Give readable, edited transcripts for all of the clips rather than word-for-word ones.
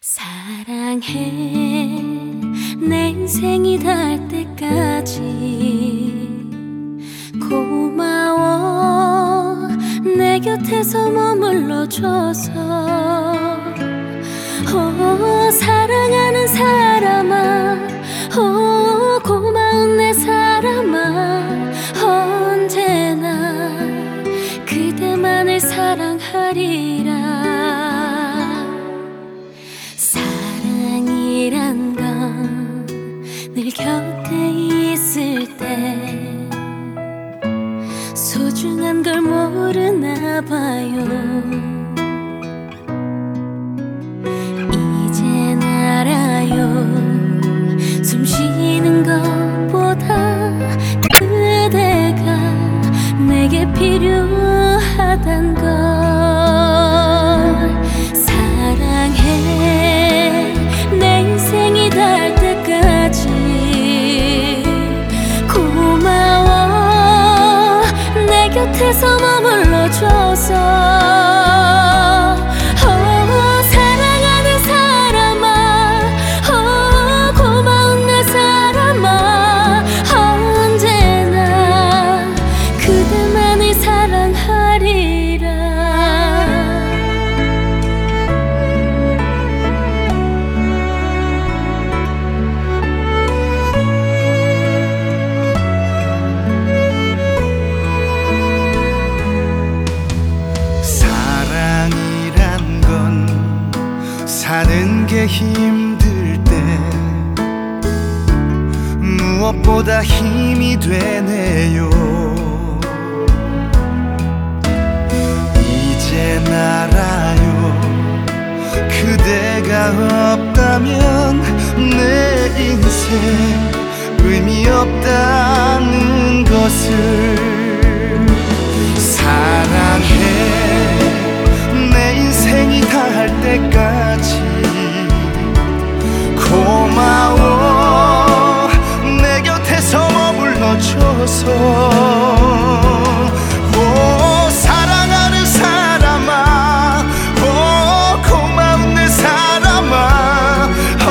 사랑해 내 인생이 닿을 때까지 고마워 내 곁에서 머물러줘서 사랑하는 사람아 고마운 내 사람아 언제나 그대만을 사랑하리라. 사랑이란 건 늘 곁에 있을 때 소중한 걸 모르나 봐요. 이젠 알아요. 숨 쉬는 것보다 그대가 내게 필요하단 걸. 사랑해 내 인생이 닿을 때까지 고마워 내 곁에서 머물러줘서 사랑하는 사람아 고마운 내 사람아 언제나 그대만을 사랑하리라. 사랑이란 건 사는 게 힘들 때 무엇보다 힘이 되네요. 이젠 알아요. 그대가 없다면 내 인생 의미 없다는 것을. 사랑해 내 인생이 닿을 때까지 고마워 내 곁에서 머물러줘서 사랑하는 사람아 고마운 내 사람아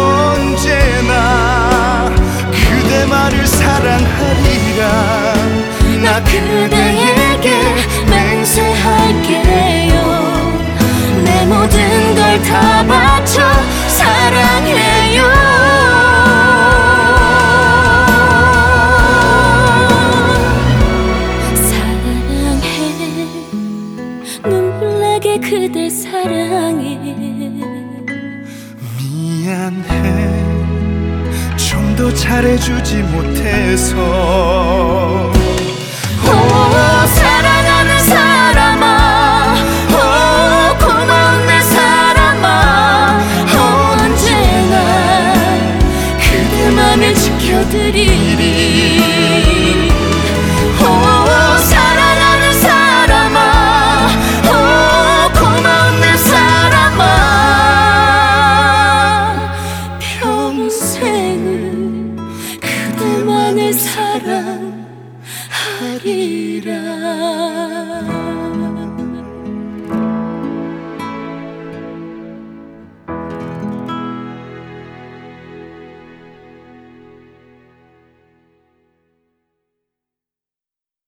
언제나 그대만을 사랑하리라. 나 그대에게 맹세할게요. 내 모든 걸 다 바쳐 사랑해요. 사랑해 눈물 나게 그댈 사랑해. 미안해 좀 더 잘해주지 못해서.